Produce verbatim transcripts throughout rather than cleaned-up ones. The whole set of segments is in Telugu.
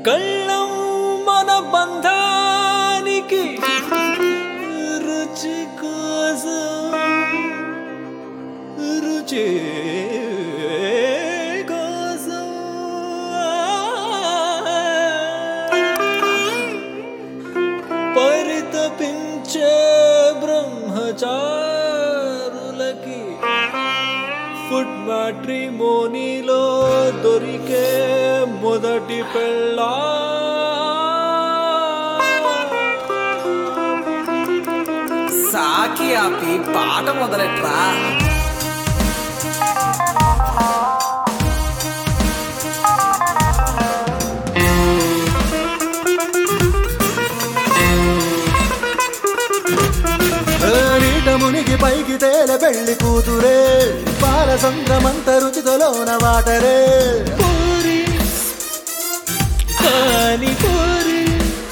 కళ్ళం మన బంధానికి రుచి కోసం రుచి కోసం పరితపించే బ్రహ్మచారులకి ఫుడ్ మ్యాట్రిమోనీలో దొరికే మొదటి పెళ్ళా సాకి ఆపి పాట మొదలెట్రా. మునిగి పైకి తేల పెళ్లి కూతురే పాల సంద్రమంత రుచితోన వాటరే పూరి పానీపూరి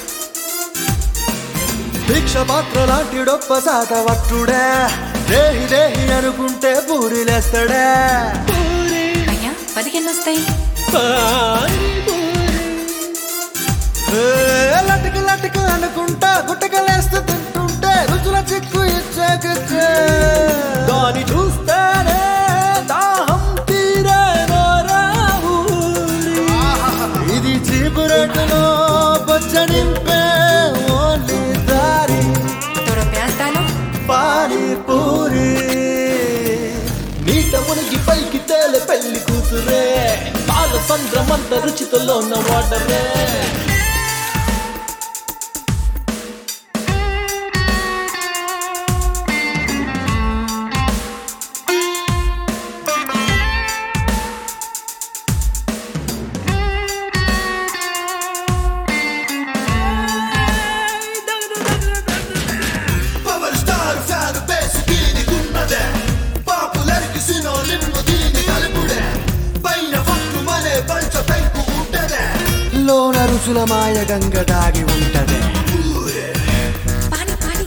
భిక్ష పాత్ర లాంటి డొప్ప సాట వట్టుడే దేహి దేహి అనుకుంటే పూరిలేస్తాడే పూరి అయ్యా పదికెన్ని వస్తాయి? పానీపూరి లటుకు లటుకు అనుకుంటా గుట్టకలేస్తూ తింటుంటే రుచుల చిక్కు ఇచ్చాకే దాని చూస్తేనే దాహం తీరే నోరావూరి. ఇది చీపు రేటులో పచ్చనింపే ఓన్లీ దారి దూరం వేస్తాను. పానీపూరి నీట మునిగి పైకి తేలే పెళ్లి కూతురే పాల సంద్రమంత రుచితలో ఉన్న వాటరే. పవర్ స్టార్ ఫ్యాన్ బేస్ దీని గున్నదే పాపులర్కి సినోనిమ్ను దీని కలుపుడే పైన పట్టు మనే పంచ పెంకు ఉంటదే లోన రుచుల మాయ గంగ దాగి ఉంటదే పాని పాని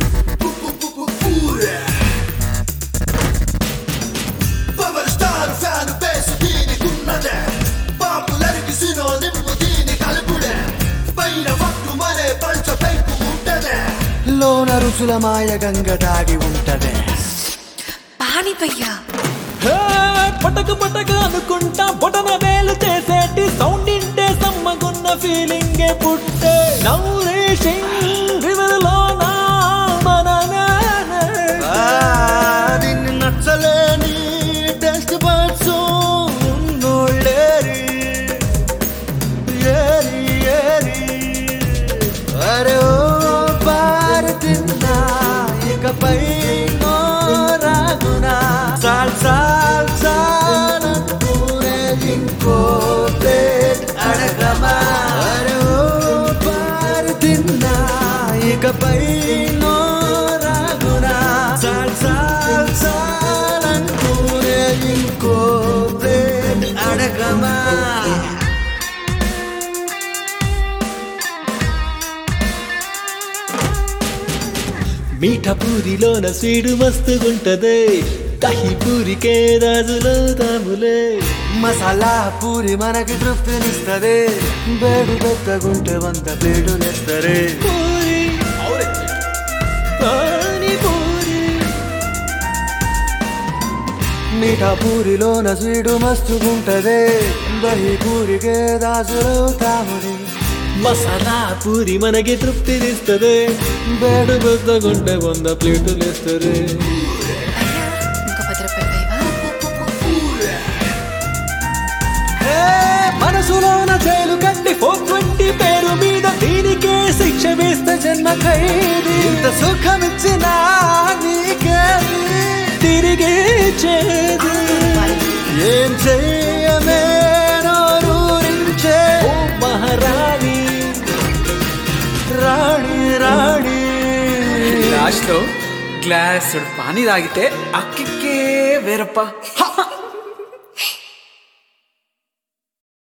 పవర్ స్టార్ ఫ్యాన్ బేస్ దీని గున్నదే పాపులర్కి సినోనిమ్ను దీని కలుపుడే పైన పట్టు మనే పంచ పెంకు ఉంటదే లోన రుచుల మాయ గంగ దాగి ఉంటదే పాని పయ్యా. హే, పటక పటక అనుకుంటా బొటన వేలు చేసేటి సౌండ్ ఇంటే సమ్మగున్న ఫీలింగే పుట్టే నౌరేషింగ్ రివర్లోనా మన దీన్ని నచ్చలేని టెస్ట్ బర్డ్స్ ఉన్నోళ్ళేరి ఏరి ఏరి అరే ఓ పారు తిన్నా ఇకపై నో రాగునా సాల్ సాల్ సాల్ అనుకునే ఇంకో ప్లేట్ అడగమా అరే ఓ పారు తిన్నా ఇకపై నో రాగునా సాల్ సాల్ సాల్ అనుకునే ఇంకో ప్లేట్ అడగమా మీఠా పూరిలోన స్వీడు మస్తుగుంటదే దహి పూరికే రాజులో తాములే. మసాలా పూరి మనకి తృప్తినిస్తదే బేడు పెద్దగుంటే వంద ప్లేటులేస్తరే పూరి పానీపూరి మీఠా పూరిలోన స్వీడు మస్తుగుంటదే దహి పూరికే దాసులు తాముడి మసాలా పూరి మనకి తృప్తినిస్తదే బేడు పెద్దగుంటే వంద ప్లేటులేస్తరే. అయ్యా ఇంకో పది రూపాయలు పైవా? ఏ, మనసులోన జైలు కట్టి ఫోర్ ట్వంటీ పేరు మీద దీనికే శిక్ష వేస్తే జన్మ ఖైదీ. ఇంత సుఖమిచ్చిన నీకేది తిరిగి చేది ఏం చెయ్యమే నోరూరించే ఓ మహారాణి రాణి రాణి లాస్ట్లో గ్లాసుడు పానీ తాగితే అక్కికే వేరప్ప.